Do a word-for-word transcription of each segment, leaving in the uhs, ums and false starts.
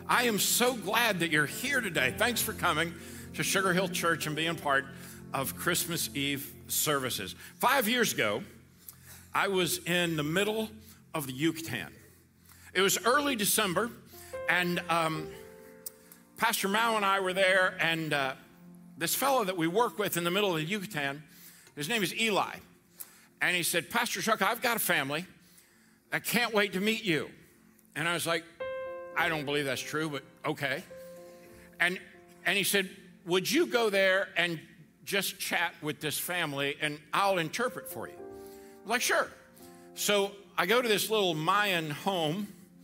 I am so glad that you're here today. Thanks for coming to Sugar Hill Church and being part of Christmas Eve services. Five years ago, I was in the middle of the Yucatan. It was early December, and um, Pastor Mao and I were there, and uh, this fellow that we work with in the middle of the Yucatan, his name is Eli, and he said, Pastor Chuck, I've got a family. I can't wait to meet you. And I was like, I don't believe that's true, but okay. And and he said, would you go there and just chat with this family and I'll interpret for you? I was like, sure. So I go to this little Mayan home,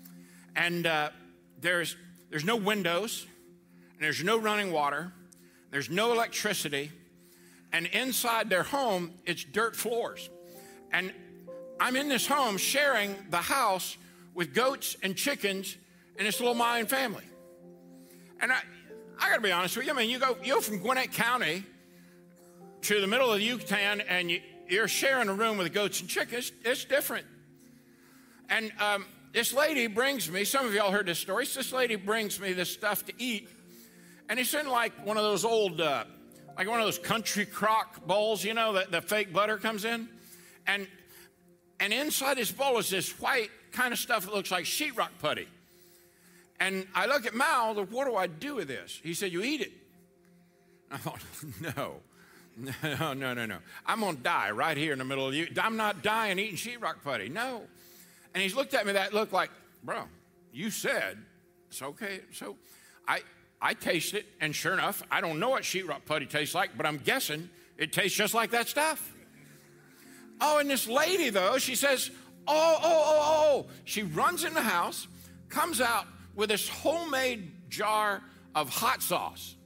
and uh, there's there's no windows, and there's no running water, there's no electricity, and inside their home, it's dirt floors. And I'm in this home sharing the house with goats and chickens and this little Mayan family. And I, I gotta be honest with you, I mean, you go, you go from Gwinnett County to the middle of the Yucatan and you, you're sharing a room with goats and chickens, it's different. And um, this lady brings me, some of y'all heard this story, this lady brings me this stuff to eat, and it's in like one of those old, uh, like one of those country crock bowls, you know, that the fake butter comes in. And, and inside this bowl is this white kind of stuff that looks like sheetrock putty. And I look at Mal, what do I do with this? He said, you eat it. I thought, no, no, no, no, no. I'm going to die right here in the middle of you. I'm not dying eating sheetrock putty, no. And he's looked at me that look like, bro, you said it's okay. So I, I taste it, and sure enough, I don't know what sheetrock putty tastes like, but I'm guessing it tastes just like that stuff. Oh, and this lady, though, she says, oh, oh, oh, oh. She runs in the house, comes out with this homemade jar of hot sauce.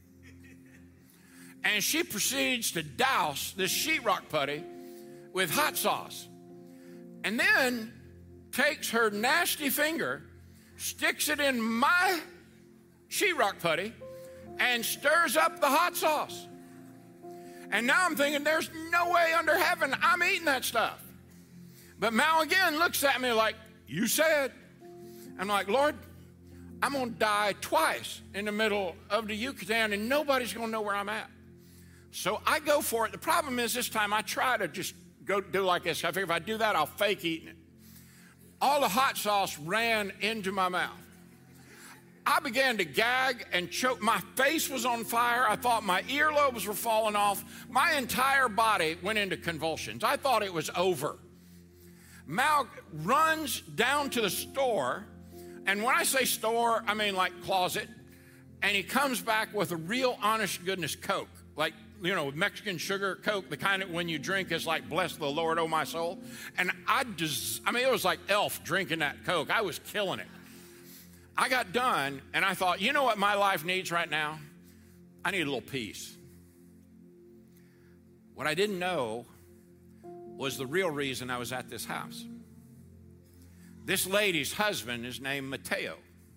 And she proceeds to douse this sheetrock putty with hot sauce. And then takes her nasty finger, sticks it in my sheetrock putty, and stirs up the hot sauce. And now I'm thinking, there's no way under heaven I'm eating that stuff. But Mal again looks at me like, you said. I'm like, Lord, I'm going to die twice in the middle of the Yucatan, and nobody's going to know where I'm at. So I go for it. The problem is this time I try to just go do like this. I figure if I do that, I'll fake eating it. All the hot sauce ran into my mouth. I began to gag and choke. My face was on fire. I thought my earlobes were falling off. My entire body went into convulsions. I thought it was over. Mal runs down to the store, and when I say store, I mean like closet, and he comes back with a real honest goodness Coke, like, you know, Mexican sugar Coke, the kind that when you drink is like, bless the Lord, oh my soul. And I just, I mean, it was like Elf drinking that Coke. I was killing it. I got done, and I thought, you know what my life needs right now? I need a little peace. What I didn't know was the real reason I was at this house. This lady's husband is named Mateo.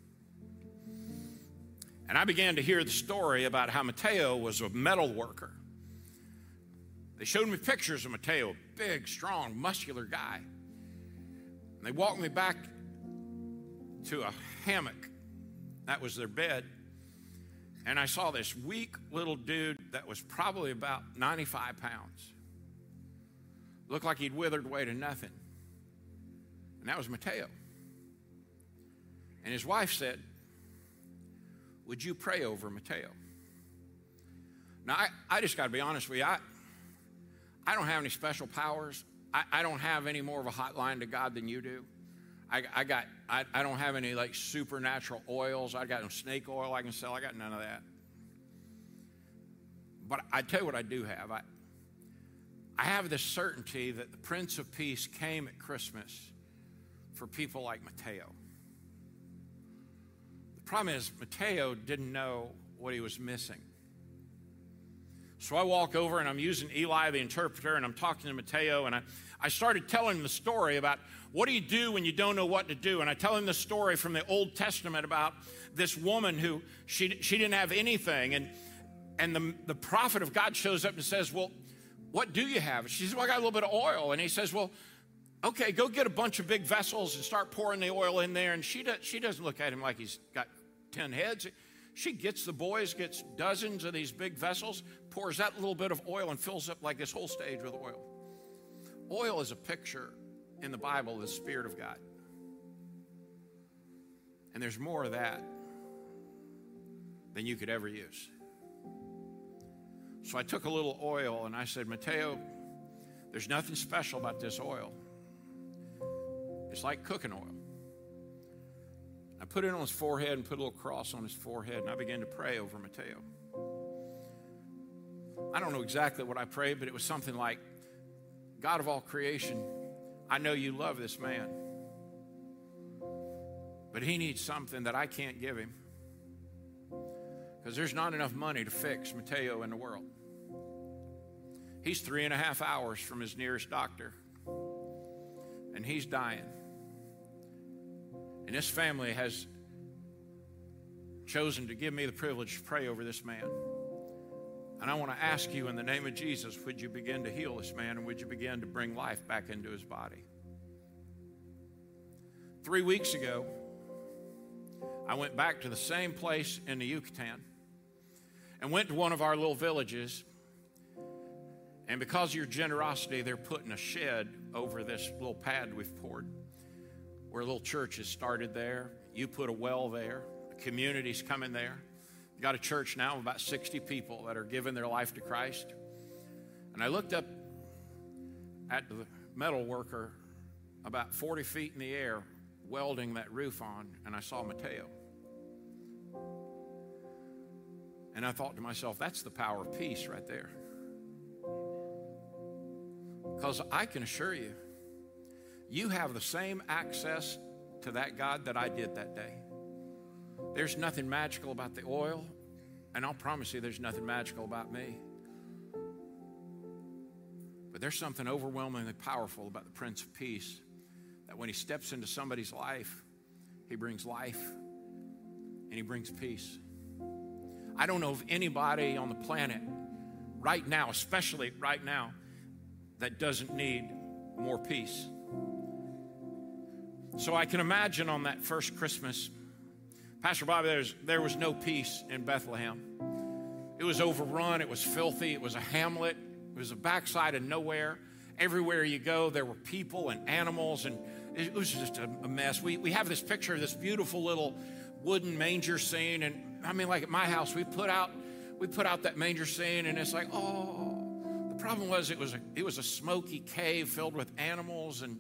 And I began to hear the story about how Mateo was a metal worker. They showed me pictures of Mateo, big, strong, muscular guy. And they walked me back to a hammock. That was their bed. And I saw this weak little dude that was probably about ninety-five pounds. Looked like he'd withered away to nothing. And that was Mateo. And his wife said, would you pray over Mateo? Now, I, I just got to be honest with you. I, I don't have any special powers. I, I don't have any more of a hotline to God than you do. I, I got. I, I don't have any like supernatural oils. I got no snake oil I can sell. I got none of that. But I tell you what I do have. I, I have this certainty that the Prince of Peace came at Christmas for people like Mateo. The problem is Mateo didn't know what he was missing. So I walk over and I'm using Eli, the interpreter, and I'm talking to Mateo, and I, I started telling him the story about what do you do when you don't know what to do. And I tell him the story from the Old Testament about this woman who she, she didn't have anything. And, and the, the prophet of God shows up and says, well, what do you have? She says, well, I got a little bit of oil. And he says, well, okay, go get a bunch of big vessels and start pouring the oil in there. And she, does, she doesn't look at him like he's got ten heads. She gets the boys, gets dozens of these big vessels, pours that little bit of oil and fills up like this whole stage with oil. Oil is a picture in the Bible of the Spirit of God. And there's more of that than you could ever use. So I took a little oil and I said, Mateo, there's nothing special about this oil. It's like cooking oil. I put it on his forehead and put a little cross on his forehead, and I began to pray over Mateo. I don't know exactly what I prayed, but it was something like, God of all creation, I know you love this man, but he needs something that I can't give him because there's not enough money to fix Mateo in the world. He's three and a half hours from his nearest doctor, and he's dying. And this family has chosen to give me the privilege to pray over this man. And I want to ask you in the name of Jesus, would you begin to heal this man and would you begin to bring life back into his body? Three weeks ago, I went back to the same place in the Yucatan and went to one of our little villages. And because of your generosity, they're putting a shed over this little pad we've poured where a little church has started there. You put a well there. The community's coming there. You got a church now of about sixty people that are giving their life to Christ. And I looked up at the metal worker about forty feet in the air welding that roof on, and I saw Mateo. And I thought to myself, that's the power of peace right there. Because I can assure you, you have the same access to that God that I did that day. There's nothing magical about the oil, and I'll promise you there's nothing magical about me. But there's something overwhelmingly powerful about the Prince of Peace, that when he steps into somebody's life, he brings life and he brings peace. I don't know of anybody on the planet right now, especially right now, that doesn't need more peace. So I can imagine on that first Christmas, Pastor Bobby, there's, there was no peace in Bethlehem. It was overrun. It was filthy. It was a hamlet. It was a backside of nowhere. Everywhere you go, there were people and animals, and it was just a, a mess. We, we have this picture of this beautiful little wooden manger scene, and I mean, like at my house, we put out we put out that manger scene, and it's like, oh. The problem was it was a, it was a smoky cave filled with animals, and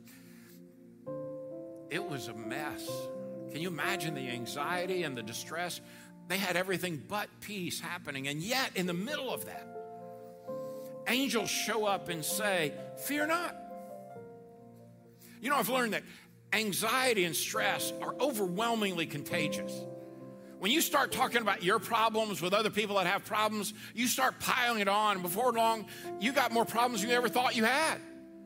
it was a mess. Can you imagine the anxiety and the distress? They had everything but peace happening. And yet, in the middle of that, angels show up and say, fear not. You know, I've learned that anxiety and stress are overwhelmingly contagious. When you start talking about your problems with other people that have problems, you start piling it on. Before long, you got more problems than you ever thought you had.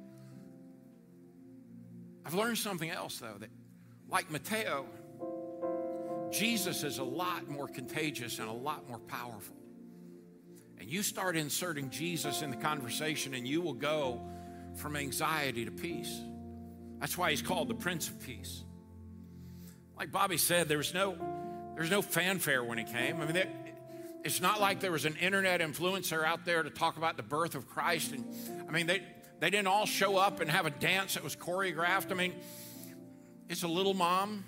I've learned something else, though, that like Mateo, Jesus is a lot more contagious and a lot more powerful. And you start inserting Jesus in the conversation, and you will go from anxiety to peace. That's why he's called the Prince of Peace. Like Bobby said, there was no, there was no fanfare when he came. I mean, it's not like there was an internet influencer out there to talk about the birth of Christ. And I mean, they, they didn't all show up and have a dance that was choreographed. I mean, it's a little mom,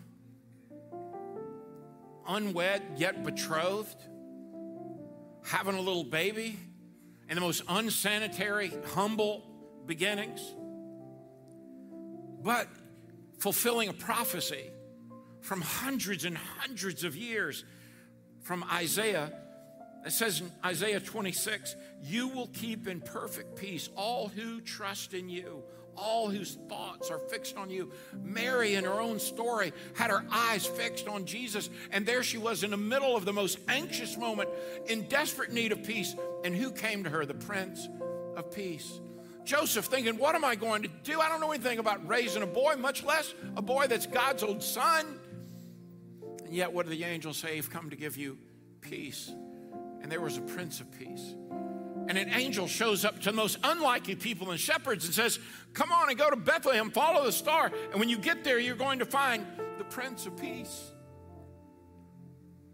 unwed yet betrothed, having a little baby in the most unsanitary, humble beginnings, but fulfilling a prophecy from hundreds and hundreds of years from Isaiah. It says in Isaiah twenty-six, you will keep in perfect peace all who trust in you, all whose thoughts are fixed on you. Mary, in her own story, had her eyes fixed on Jesus, and there she was in the middle of the most anxious moment, in desperate need of peace. And who came to her? The Prince of Peace. Joseph thinking, what am I going to do? I don't know anything about raising a boy, much less a boy that's God's own son. And yet, what did the angel say? I've come to give you peace. And there was a Prince of Peace. And an angel shows up to the most unlikely people and shepherds and says, come on and go to Bethlehem, follow the star. And when you get there, you're going to find the Prince of Peace.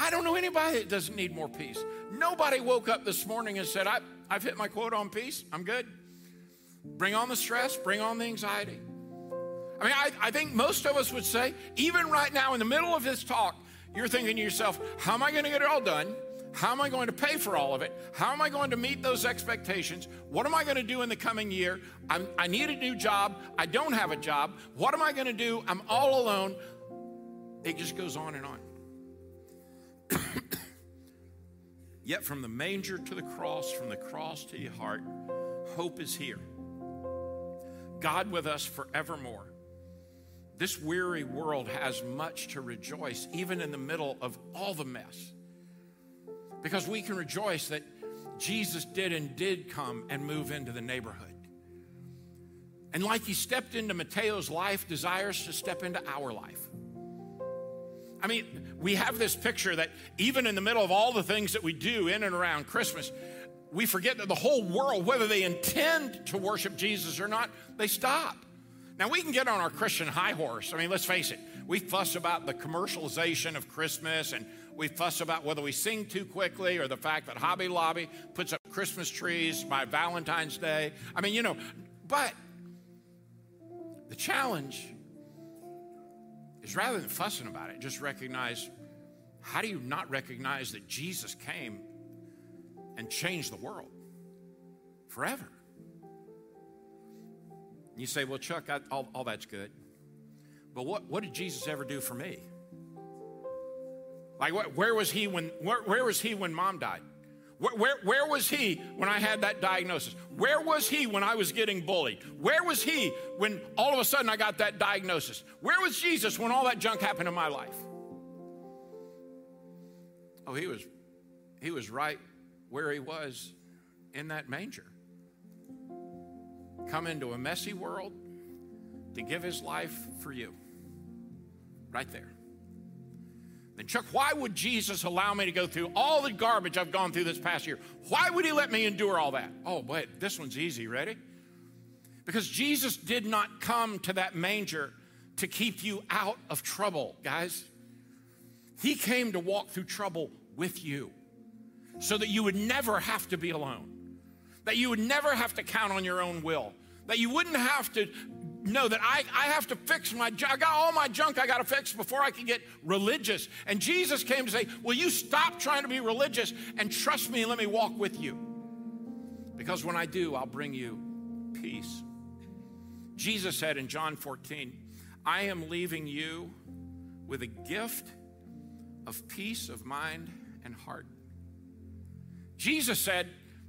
I don't know anybody that doesn't need more peace. Nobody woke up this morning and said, I, I've hit my quota on peace. I'm good. Bring on the stress. Bring on the anxiety. I mean, I, I think most of us would say, even right now in the middle of this talk, you're thinking to yourself, how am I going to get it all done? How am I going to pay for all of it? How am I going to meet those expectations? What am I going to do in the coming year? I'm, I need a new job. I don't have a job. What am I going to do? I'm all alone. It just goes on and on. Yet from the manger to the cross, from the cross to your heart, hope is here. God with us forevermore. This weary world has much to rejoice, even in the middle of all the mess. Because we can rejoice that Jesus did and did come and move into the neighborhood. And like he stepped into Mateo's life, desires to step into our life. I mean, we have this picture that even in the middle of all the things that we do in and around Christmas, we forget that the whole world, whether they intend to worship Jesus or not, they stop. Now, we can get on our Christian high horse. I mean, let's face it. We fuss about the commercialization of Christmas, and we fuss about whether we sing too quickly or the fact that Hobby Lobby puts up Christmas trees by Valentine's Day. I mean, you know, but the challenge is rather than fussing about it, just recognize, how do you not recognize that Jesus came and changed the world forever? You say, well, Chuck, I, all, all that's good. But what, what did Jesus ever do for me? Like, what, where was he when where, where was he when mom died? Where, where, where was he when I had that diagnosis? Where was he when I was getting bullied? Where was he when all of a sudden I got that diagnosis? Where was Jesus when all that junk happened in my life? Oh, he was, he was right where he was in that manger. Come into a messy world to give his life for you. Right there. Then, Chuck, why would Jesus allow me to go through all the garbage I've gone through this past year? Why would he let me endure all that? Oh, boy, this one's easy. Ready? Because Jesus did not come to that manger to keep you out of trouble, guys. He came to walk through trouble with you so that you would never have to be alone, that you would never have to count on your own will, that you wouldn't have to know that I, I have to fix my junk. I got all my junk I got to fix before I can get religious. And Jesus came to say, will you stop trying to be religious and trust me and let me walk with you? Because when I do, I'll bring you peace. Jesus said in John fourteen, I am leaving you with a gift of peace of mind and heart. Jesus said,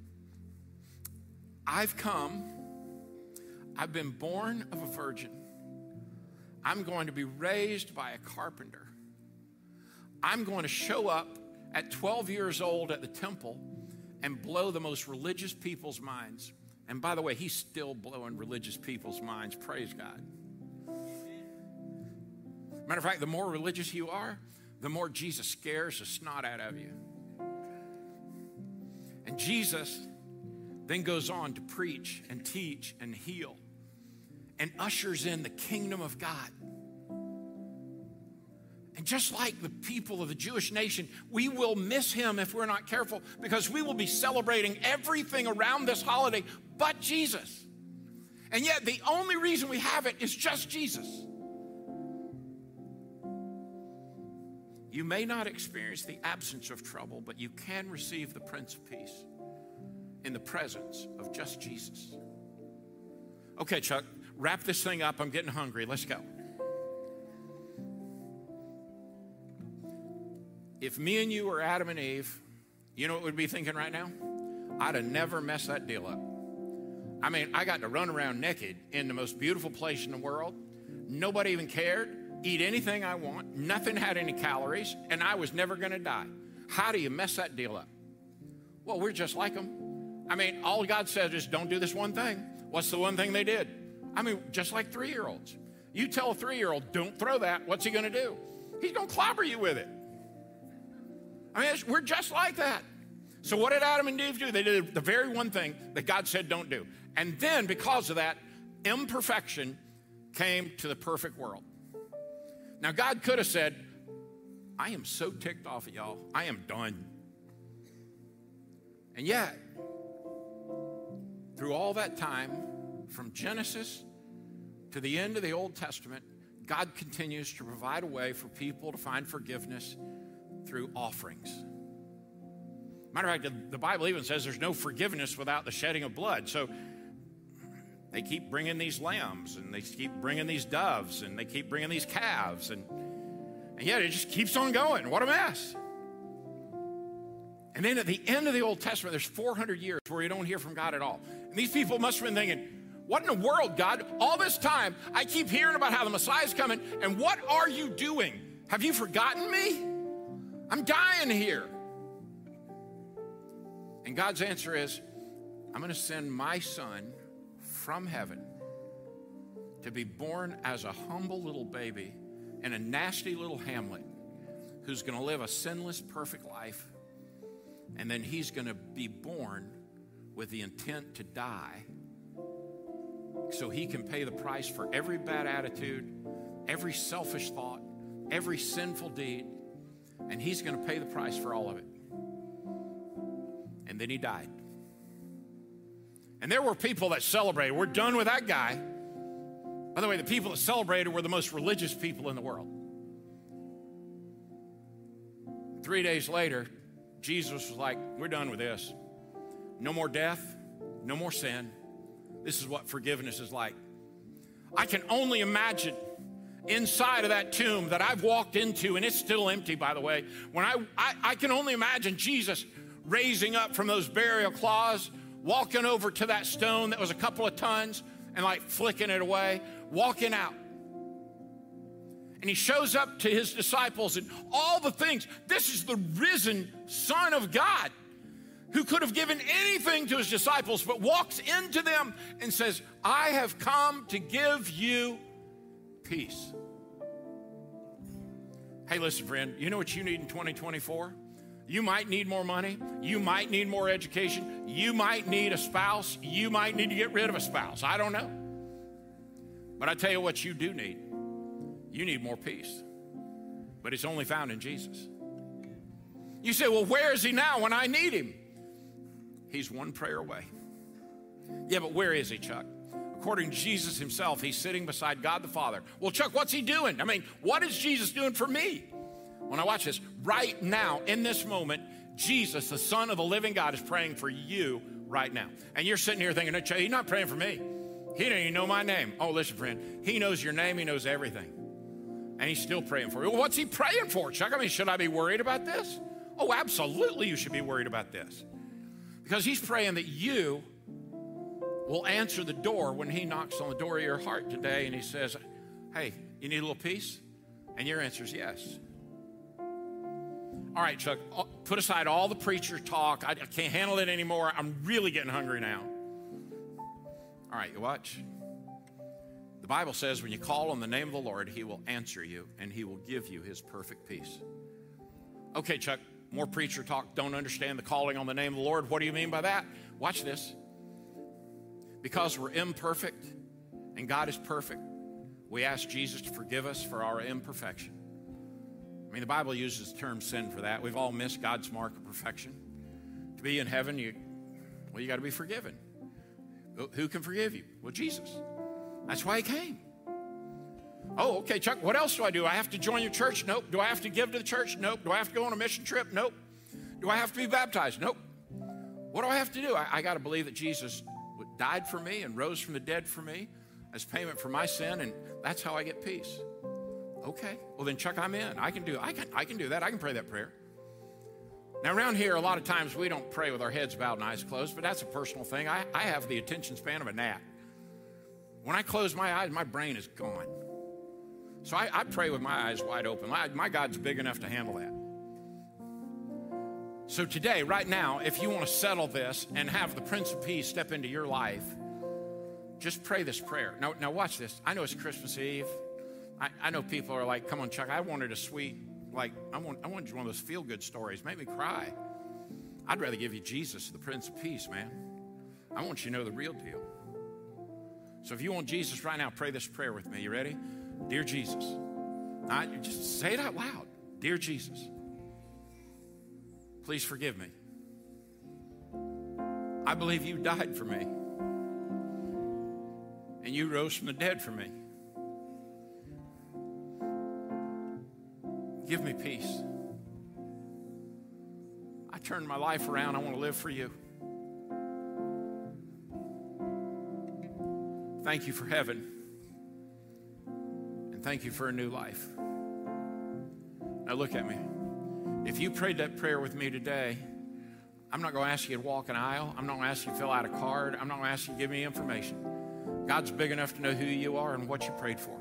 I've come, I've been born of a virgin. I'm going to be raised by a carpenter. I'm going to show up at twelve years old at the temple and blow the most religious people's minds. And by the way, he's still blowing religious people's minds. Praise God. Matter of fact, the more religious you are, the more Jesus scares the snot out of you. And Jesus then goes on to preach and teach and heal and ushers in the kingdom of God. And just like the people of the Jewish nation, we will miss him if we're not careful, because we will be celebrating everything around this holiday but Jesus. And yet the only reason we have it is just Jesus. You may not experience the absence of trouble, but you can receive the Prince of Peace in the presence of just Jesus. Okay, Chuck, wrap this thing up. I'm getting hungry. Let's go. If me and you were Adam and Eve, you know what we'd be thinking right now? I'd have never messed that deal up. I mean, I got to run around naked in the most beautiful place in the world. Nobody even cared. Eat anything I want. Nothing had any calories, and I was never going to die. How do you mess that deal up? Well, we're just like them. I mean, all God says is don't do this one thing. What's the one thing they did? I mean, just like three-year-olds. You tell a three-year-old, don't throw that. What's he going to do? He's going to clobber you with it. I mean, we're just like that. So what did Adam and Eve do? They did the very one thing that God said don't do. And then because of that, imperfection came to the perfect world. Now, God could have said, I am so ticked off at y'all. I am done. And yet, through all that time, from Genesis to the end of the Old Testament, God continues to provide a way for people to find forgiveness through offerings. Matter of fact, the Bible even says there's no forgiveness without the shedding of blood. So they keep bringing these lambs, and they keep bringing these doves, and they keep bringing these calves, and, and yet it just keeps on going. What a mess. And then at the end of the Old Testament, there's four hundred years where you don't hear from God at all. And these people must have been thinking, what in the world, God? All this time, I keep hearing about how the Messiah's coming, and what are you doing? Have you forgotten me? I'm dying here. And God's answer is, I'm going to send my son from heaven to be born as a humble little baby in a nasty little hamlet who's going to live a sinless, perfect life. And then he's going to be born with the intent to die so he can pay the price for every bad attitude, every selfish thought, every sinful deed. And he's going to pay the price for all of it. And then he died. And there were people that celebrated. We're done with that guy. By the way, the people that celebrated were the most religious people in the world. Three days later, Jesus was like, we're done with this. No more death, no more sin. This is what forgiveness is like. I can only imagine inside of that tomb that I've walked into, and it's still empty, by the way. When I, I, I can only imagine Jesus raising up from those burial cloths, walking over to that stone that was a couple of tons and like flicking it away, walking out. And he shows up to his disciples and all the things. This is the risen Son of God who could have given anything to his disciples, but walks into them and says, I have come to give you peace. Hey, listen, friend, you know what you need in twenty twenty-four? You might need more money. You might need more education. You might need a spouse. You might need to get rid of a spouse. I don't know. But I tell you what you do need. You need more peace. But it's only found in Jesus. You say, well, where is he now when I need him? He's one prayer away. Yeah, but where is he, Chuck? According to Jesus himself, he's sitting beside God the Father. Well, Chuck, what's he doing? I mean, what is Jesus doing for me? When I watch this, right now, in this moment, Jesus, the Son of the living God, is praying for you right now. And you're sitting here thinking, he's not praying for me. He didn't even know my name. Oh, listen, friend, he knows your name. He knows everything. And he's still praying for you. Well, what's he praying for, Chuck? I mean, should I be worried about this? Oh, absolutely you should be worried about this. Because he's praying that you will answer the door when he knocks on the door of your heart today and he says, hey, you need a little peace? And your answer is yes. All right, Chuck, put aside all the preacher talk. I can't handle it anymore. I'm really getting hungry now. All right, you watch. The Bible says when you call on the name of the Lord, he will answer you and he will give you his perfect peace. Okay, Chuck, more preacher talk. Don't understand the calling on the name of the Lord. What do you mean by that? Watch this. Because we're imperfect and God is perfect, we ask Jesus to forgive us for our imperfection. I mean, the Bible uses the term sin for that. We've all missed God's mark of perfection. To be in heaven, you, well, you got to be forgiven. Who can forgive you? Well, Jesus. That's why he came. Oh, okay, Chuck, what else do I do? I have to join your church? Nope. Do I have to give to the church? Nope. Do I have to go on a mission trip? Nope. Do I have to be baptized? Nope. What do I have to do? I, I got to believe that Jesus died for me and rose from the dead for me as payment for my sin, and that's how I get peace. Okay, well then, Chuck, I'm in. I can do I can I can do that. I can pray that prayer. Now, around here, a lot of times we don't pray with our heads bowed and eyes closed, but that's a personal thing. I, I have the attention span of a gnat. When I close my eyes, my brain is gone. So I, I pray with my eyes wide open. My, my God's big enough to handle that. So today, right now, if you want to settle this and have the Prince of Peace step into your life, just pray this prayer. Now, now watch this. I know it's Christmas Eve. I, I know people are like, come on, Chuck, I wanted a sweet, like, I want, I wanted one of those feel-good stories. Make me cry. I'd rather give you Jesus, the Prince of Peace, man. I want you to know the real deal. So if you want Jesus right now, pray this prayer with me. You ready? Dear Jesus. Now, just say it out loud. Dear Jesus, please forgive me. I believe you died for me, and you rose from the dead for me. Give me peace. I turned my life around. I want to live for you. Thank you for heaven, and thank you for a new life. Now look at me. If you prayed that prayer with me today, I'm not going to ask you to walk an aisle. I'm not going to ask you to fill out a card. I'm not going to ask you to give me information. God's big enough to know who you are and what you prayed for.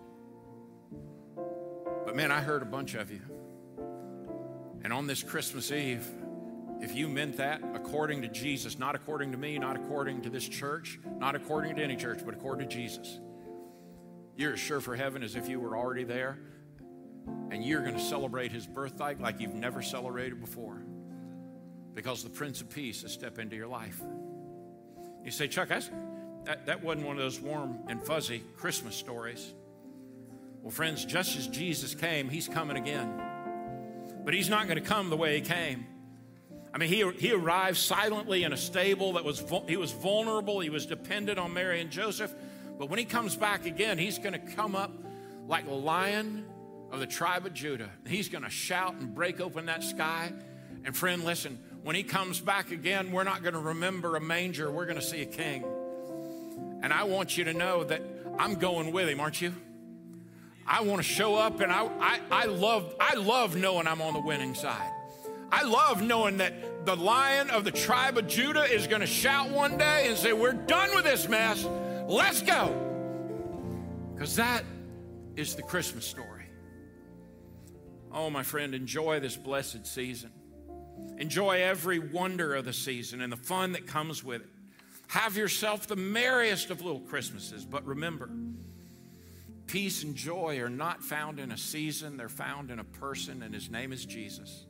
But man, I heard a bunch of you. And on this Christmas Eve, if you meant that according to Jesus, not according to me, not according to this church, not according to any church, but according to Jesus, you're as sure for heaven as if you were already there. And you're going to celebrate his birthday like you've never celebrated before, because the Prince of Peace has stepped into your life. You say, Chuck, that's, that, that wasn't one of those warm and fuzzy Christmas stories. Well, friends, just as Jesus came, he's coming again. But he's not going to come the way he came. I mean, he, he arrived silently in a stable that was, he was vulnerable. He was dependent on Mary and Joseph. But when he comes back again, he's going to come up like a lion of the tribe of Judah. He's going to shout and break open that sky. And friend, listen, when he comes back again, we're not going to remember a manger. We're going to see a king. And I want you to know that I'm going with him, aren't you? I want to show up, and I, I, I love, I love knowing I'm on the winning side. I love knowing that the Lion of the tribe of Judah is going to shout one day and say, we're done with this mess. Let's go. Because that is the Christmas story. Oh, my friend, enjoy this blessed season. Enjoy every wonder of the season and the fun that comes with it. Have yourself the merriest of little Christmases. But remember, peace and joy are not found in a season. They're found in a person, and his name is Jesus.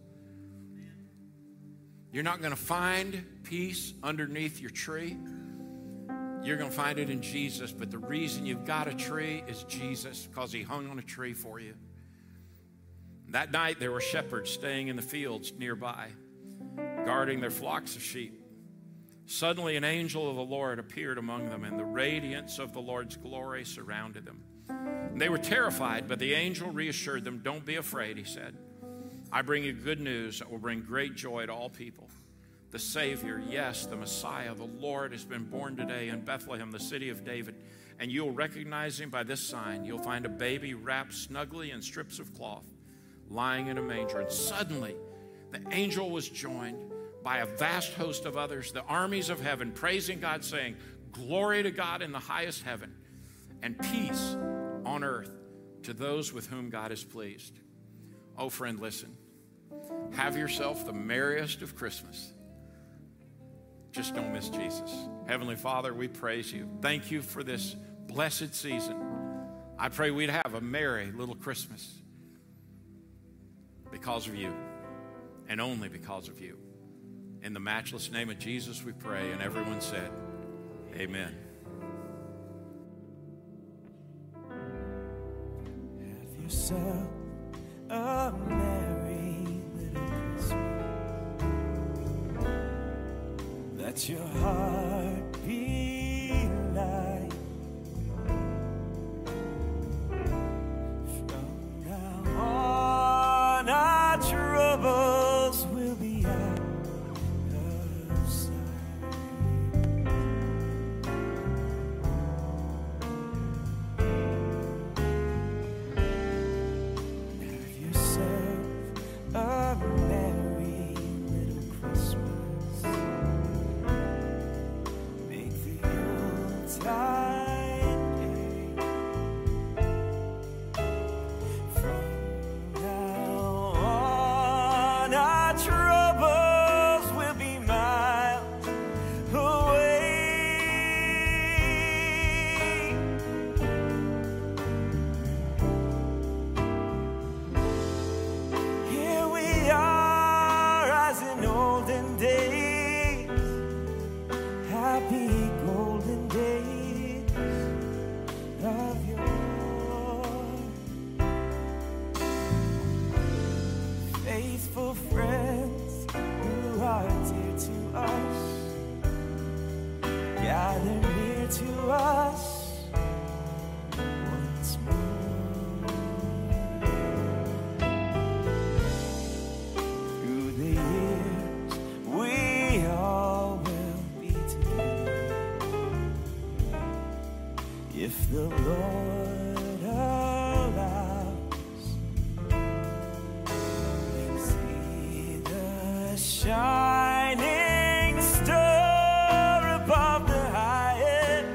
You're not going to find peace underneath your tree. You're going to find it in Jesus. But the reason you've got a tree is Jesus, because he hung on a tree for you. That night, there were shepherds staying in the fields nearby, guarding their flocks of sheep. Suddenly, an angel of the Lord appeared among them, and the radiance of the Lord's glory surrounded them. And they were terrified, but the angel reassured them. Don't be afraid, he said. I bring you good news that will bring great joy to all people. The Savior, yes, the Messiah, the Lord, has been born today in Bethlehem, the city of David. And you'll recognize him by this sign. You'll find a baby wrapped snugly in strips of cloth, lying in a manger. And suddenly, the angel was joined by a vast host of others, the armies of heaven, praising God, saying, glory to God in the highest heaven, and peace on earth to those with whom God is pleased. Oh, friend, listen. Have yourself the merriest of Christmas. Just don't miss Jesus. Heavenly Father, we praise you. Thank you for this blessed season. I pray we'd have a merry little Christmas because of you, and only because of you. In the matchless name of Jesus we pray, and everyone said, amen. Have yourself a merry little Christmas. Let your heart be light. From now on, our troubles will be out of sight. Have yourself a merry little Christmas. Make the Yuletide gay. From now on, our troubles will be miles away. Here we are as in olden days, happy golden days of yore. faithful friends who are dear to us, gather near to us once more. Through the years, we all will be together, if the Lord allows. See the shining star above the highest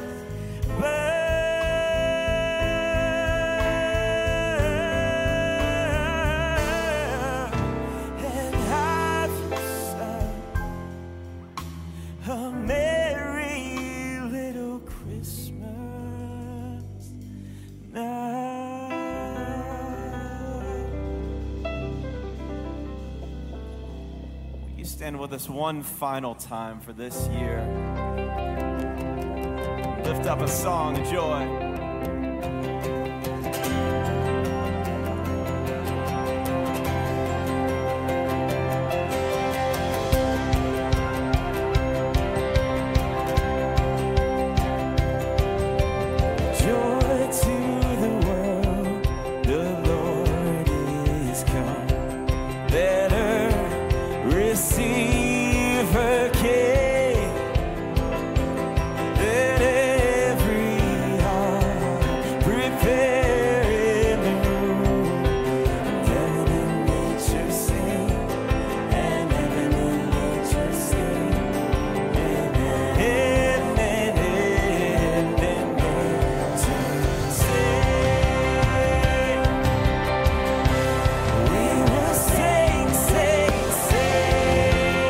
bird, and have yourself a merry little Christmas now. Will you stand with us one final time for this year? Lift up a song of joy. Joy to the world, the Lord is come. Let her receive her King. Let every heart prepare in the room. Heaven and nature sing, and heaven and nature sing, and heaven and nature sing. We will sing, sing, sing.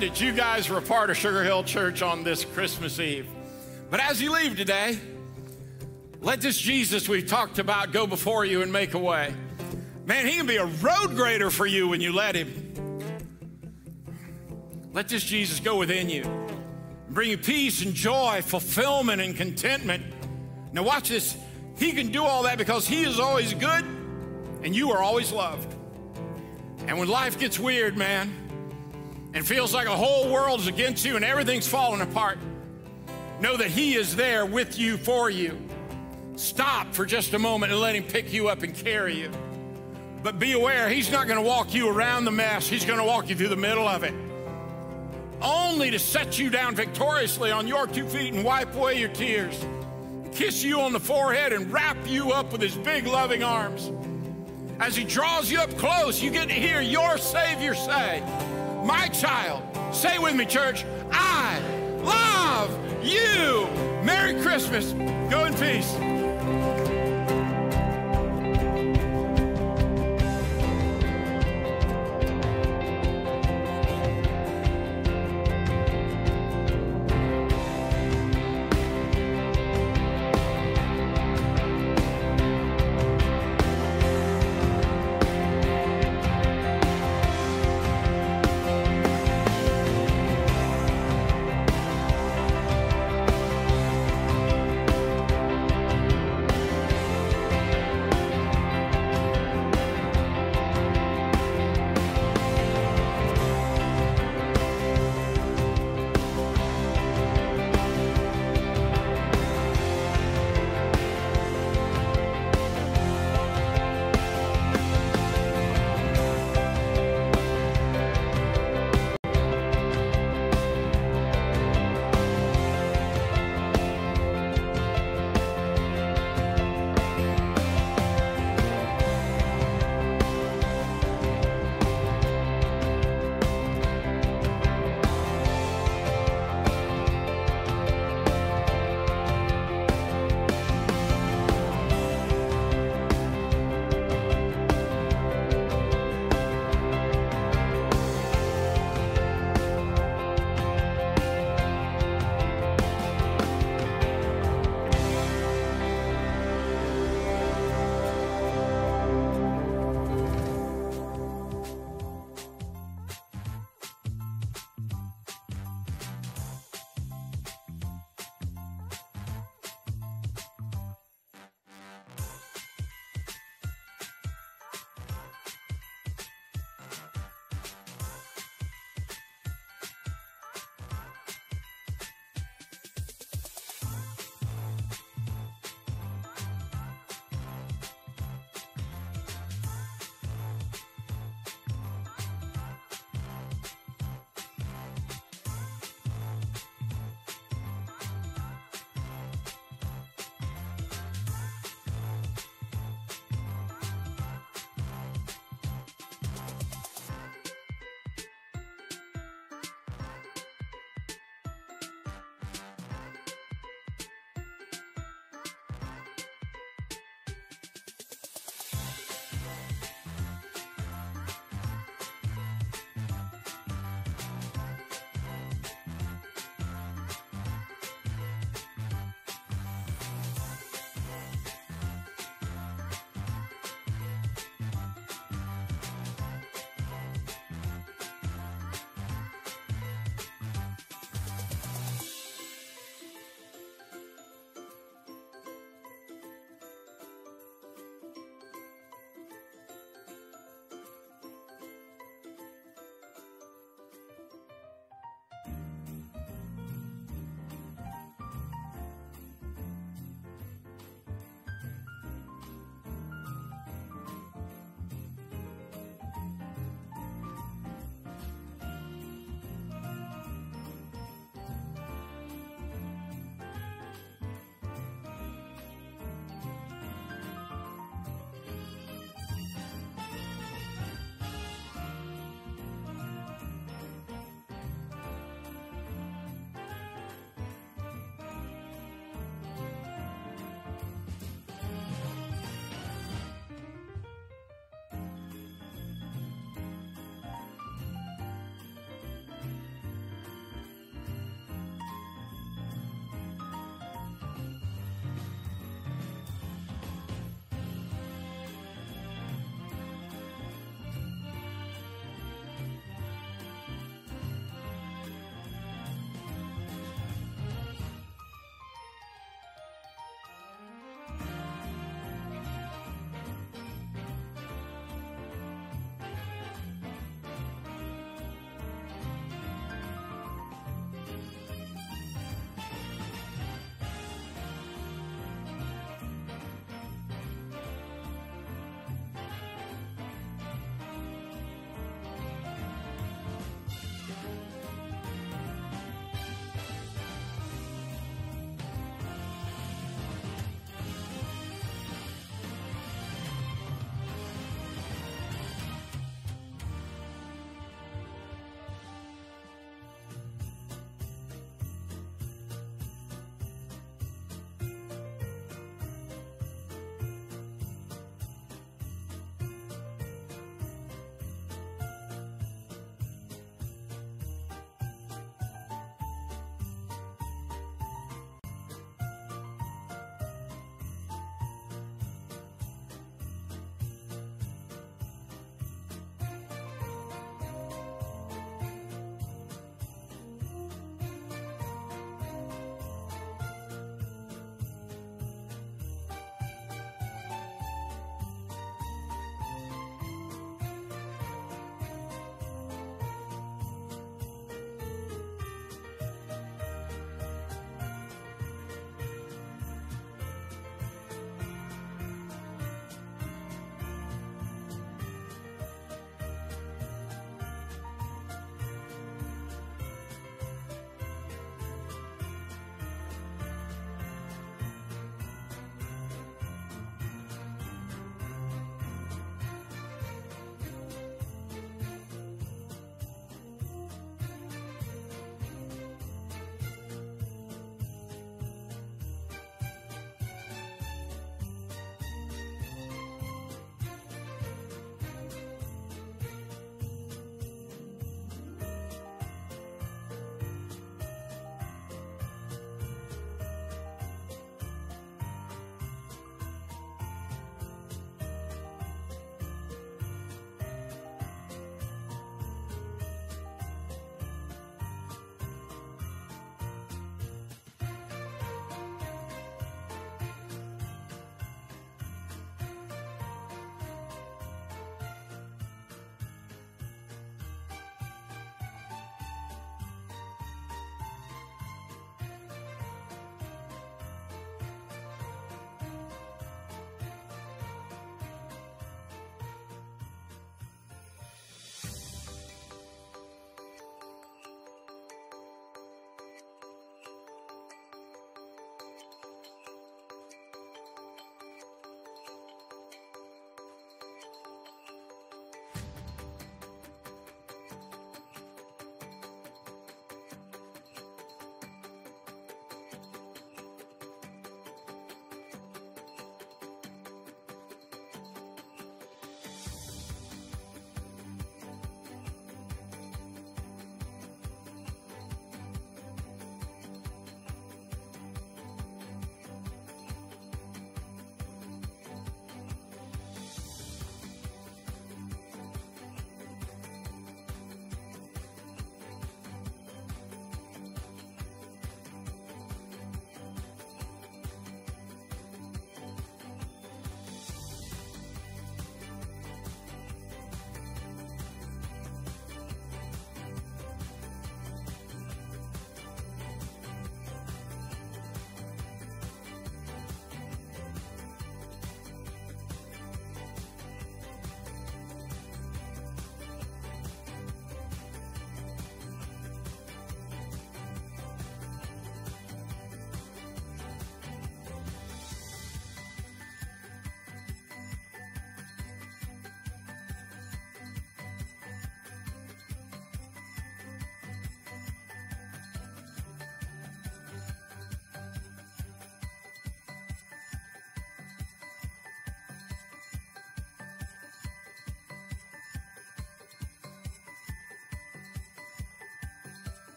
glad that you guys were a part of Sugar Hill Church on this Christmas Eve. But as you leave today, let this Jesus we've talked about go before you and make a way. Man, he can be a road grader for you when you let him. Let this Jesus go within you and bring you peace and joy, fulfillment and contentment. Now watch this. He can do all that because he is always good and you are always loved. And when life gets weird, man, and feels like a whole world is against you and everything's falling apart, know that he is there with you, for you. Stop for just a moment and let him pick you up and carry you. But be aware, he's not going to walk you around the mess. He's going to walk you through the middle of it, only to set you down victoriously on your two feet and wipe away your tears, kiss you on the forehead and wrap you up with his big loving arms. As he draws you up close, you get to hear your Savior say, my child, say with me, church, I love you. Merry Christmas. Go in peace.